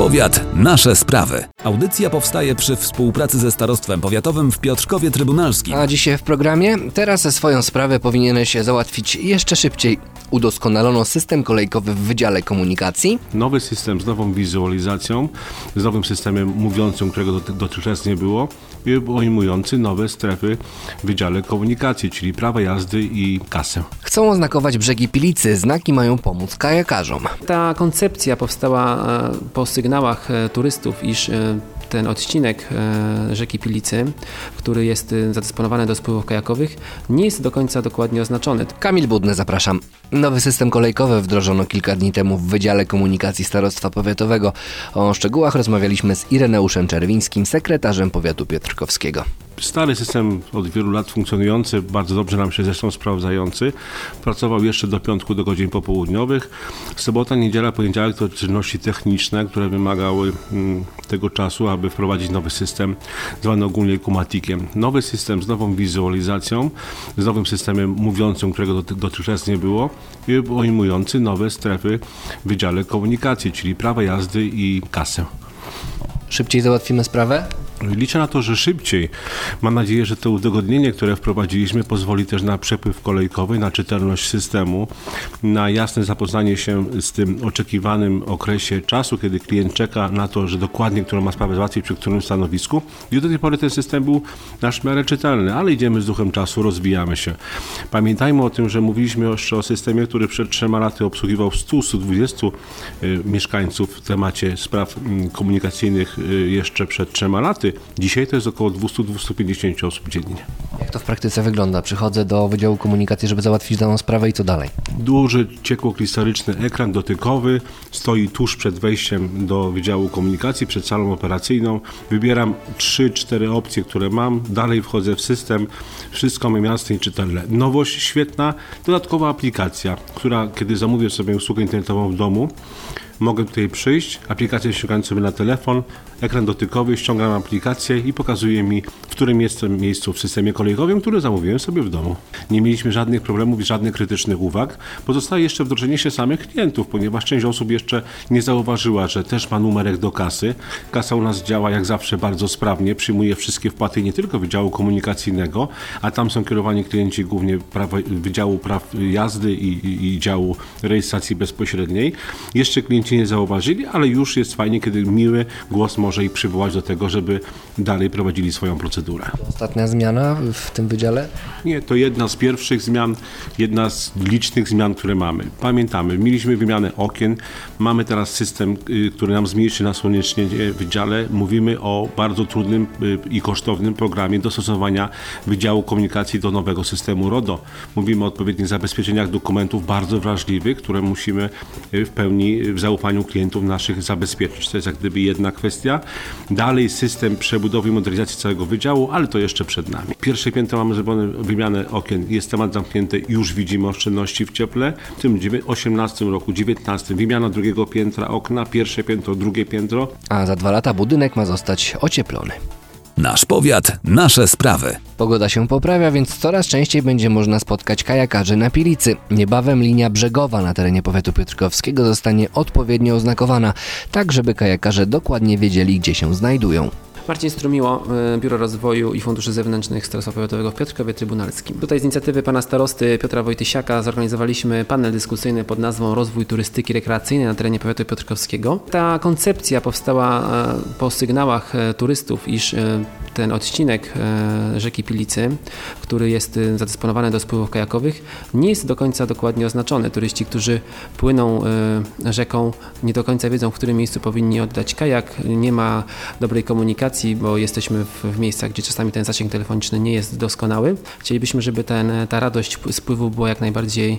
powiat, nasze sprawy. Audycja powstaje przy współpracy ze Starostwem Powiatowym w Piotrkowie Trybunalskim. A dzisiaj w programie teraz swoją sprawę powinieneś załatwić jeszcze szybciej. Udoskonalono system kolejkowy w Wydziale Komunikacji. Nowy system z nową wizualizacją, z nowym systemem mówiącym, którego dotychczas nie było, i obejmujący nowe strefy w Wydziale Komunikacji, czyli prawa jazdy i kasę. Chcą oznakować brzegi Pilicy. Znaki mają pomóc kajakarzom. Ta koncepcja powstała po sygnałach turystów, iż ten odcinek rzeki Pilicy, który jest zadysponowany do spływów kajakowych, nie jest do końca dokładnie oznaczony. Kamil Budny, zapraszam. Nowy system kolejkowy wdrożono kilka dni temu w Wydziale Komunikacji Starostwa Powiatowego. O szczegółach rozmawialiśmy z Ireneuszem Czerwińskim, sekretarzem powiatu piotrkowskiego. Stary system od wielu lat funkcjonujący, bardzo dobrze nam się zresztą sprawdzający, pracował jeszcze do piątku, do godzin popołudniowych. Sobota, niedziela, poniedziałek to czynności techniczne, które wymagały tego czasu, aby wprowadzić nowy system, zwany ogólnie Kumatikiem. Nowy system z nową wizualizacją, z nowym systemem mówiącym, którego dotychczas nie było, i obejmujący nowe strefy w Wydziale Komunikacji, czyli prawa jazdy i kasę. Szybciej załatwimy sprawę? Liczę na to, że szybciej. Mam nadzieję, że to udogodnienie, które wprowadziliśmy, pozwoli też na przepływ kolejkowy, na czytelność systemu, na jasne zapoznanie się z tym oczekiwanym okresie czasu, kiedy klient czeka na to, że dokładnie, którą ma sprawę załatwić przy którym stanowisku. I do tej pory ten system był w miarę czytelny, ale idziemy z duchem czasu, rozwijamy się. Pamiętajmy o tym, że mówiliśmy jeszcze o systemie, który przed 3 laty obsługiwał 100-120 mieszkańców w temacie spraw komunikacyjnych jeszcze przed 3 laty. Dzisiaj to jest około 200-250 osób dziennie. Jak to w praktyce wygląda? Przychodzę do Wydziału Komunikacji, żeby załatwić daną sprawę i co dalej? Duży, ciekłokrystalyczny ekran dotykowy stoi tuż przed wejściem do Wydziału Komunikacji, przed salą operacyjną. Wybieram 3-4 opcje, które mam. Dalej wchodzę w system. Wszystko mam jasne i czytelne. Nowość świetna, dodatkowa aplikacja, która kiedy zamówię sobie usługę internetową w domu, mogę tutaj przyjść, aplikację ściągam sobie na telefon, ekran dotykowy, ściągam aplikację i pokazuje mi, w którym jestem miejscu w systemie kolejkowym, który zamówiłem sobie w domu. Nie mieliśmy żadnych problemów i żadnych krytycznych uwag. Pozostaje jeszcze wdrożenie się samych klientów, ponieważ część osób jeszcze nie zauważyła, że też ma numerek do kasy. Kasa u nas działa jak zawsze bardzo sprawnie, przyjmuje wszystkie wpłaty nie tylko Wydziału Komunikacyjnego, a tam są kierowani klienci głównie Wydziału Praw Jazdy i działu rejestracji bezpośredniej. Jeszcze klienci nie zauważyli, ale już jest fajnie, kiedy miły głos może ich przywołać do tego, żeby dalej prowadzili swoją procedurę. Ostatnia zmiana w tym wydziale? Nie, to jedna z pierwszych zmian, jedna z licznych zmian, które mamy. Pamiętamy, mieliśmy wymianę okien, mamy teraz system, który nam zmniejszy nasłonecznienie w wydziale. Mówimy o bardzo trudnym i kosztownym programie dostosowania Wydziału Komunikacji do nowego systemu RODO. Mówimy o odpowiednich zabezpieczeniach dokumentów bardzo wrażliwych, które musimy w pełni w zaufaniu klientów naszych zabezpieczyć. To jest jak gdyby jedna kwestia. Dalej system przebudowy i modernizacji całego wydziału, ale to jeszcze przed nami. Pierwsze piętro mamy zrobione wymianę okien. Jest temat zamknięty, już widzimy oszczędności w cieple. W tym 18 roku, 19 wymiana drugiego piętra okna, pierwsze piętro, drugie piętro. A za 2 lata budynek ma zostać ocieplony. Nasz powiat, nasze sprawy. Pogoda się poprawia, więc coraz częściej będzie można spotkać kajakarzy na Pilicy. Niebawem linia brzegowa na terenie powiatu piotrkowskiego zostanie odpowiednio oznakowana, tak żeby kajakarze dokładnie wiedzieli, gdzie się znajdują. Marcin Strumiło, Biuro Rozwoju i Funduszy Zewnętrznych Starostwa Powiatowego w Piotrkowie Trybunalskim. Tutaj z inicjatywy pana starosty Piotra Wojtysiaka zorganizowaliśmy panel dyskusyjny pod nazwą Rozwój turystyki rekreacyjnej na terenie powiatu piotrkowskiego. Ta koncepcja powstała po sygnałach turystów, iż ten odcinek rzeki Pilicy, który jest zadysponowany do spływów kajakowych, nie jest do końca dokładnie oznaczony. Turyści, którzy płyną rzeką, nie do końca wiedzą, w którym miejscu powinni oddać kajak. Nie ma dobrej komunikacji, bo jesteśmy w miejscach, gdzie czasami ten zasięg telefoniczny nie jest doskonały. Chcielibyśmy, żeby ta radość spływu była jak najbardziej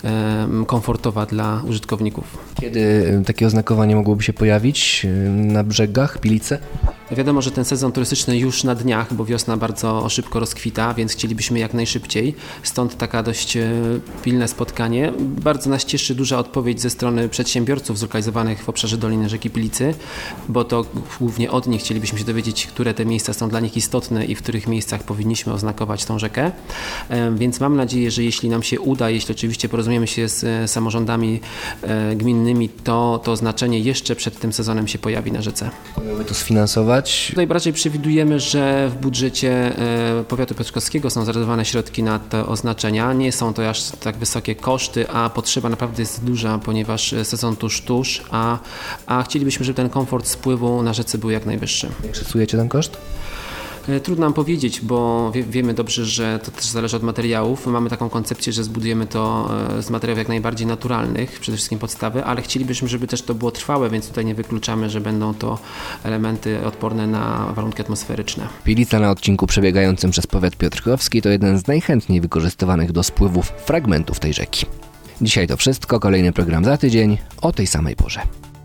komfortowa dla użytkowników. Kiedy takie oznakowanie mogłoby się pojawić na brzegach Pilicy? Wiadomo, że ten sezon turystyczny już już na dniach, bo wiosna bardzo szybko rozkwita, więc chcielibyśmy jak najszybciej. Stąd taka dość pilne spotkanie. Bardzo nas cieszy duża odpowiedź ze strony przedsiębiorców zlokalizowanych w obszarze Doliny Rzeki Pilicy, bo to głównie od nich chcielibyśmy się dowiedzieć, które te miejsca są dla nich istotne i w których miejscach powinniśmy oznakować tą rzekę. Więc mam nadzieję, że jeśli nam się uda, jeśli oczywiście porozumiemy się z samorządami gminnymi, to oznaczenie jeszcze przed tym sezonem się pojawi na rzece. Mamy to sfinansować? Tutaj raczej przewidujemy, że w budżecie powiatu piotrkowskiego są zarezerwowane środki na te oznaczenia. Nie są to aż tak wysokie koszty, a potrzeba naprawdę jest duża, ponieważ sezon tuż, a chcielibyśmy, żeby ten komfort spływu na rzece był jak najwyższy. Jak szacujecie ten koszt? Trudno nam powiedzieć, bo wiemy dobrze, że to też zależy od materiałów. Mamy taką koncepcję, że zbudujemy to z materiałów jak najbardziej naturalnych, przede wszystkim podstawy, ale chcielibyśmy, żeby też to było trwałe, więc tutaj nie wykluczamy, że będą to elementy odporne na warunki atmosferyczne. Pilica na odcinku przebiegającym przez powiat piotrkowski to jeden z najchętniej wykorzystywanych do spływów fragmentów tej rzeki. Dzisiaj to wszystko, kolejny program za tydzień o tej samej porze.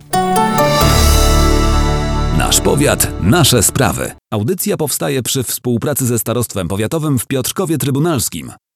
Nasz powiat, nasze sprawy. Audycja powstaje przy współpracy ze Starostwem Powiatowym w Piotrkowie Trybunalskim.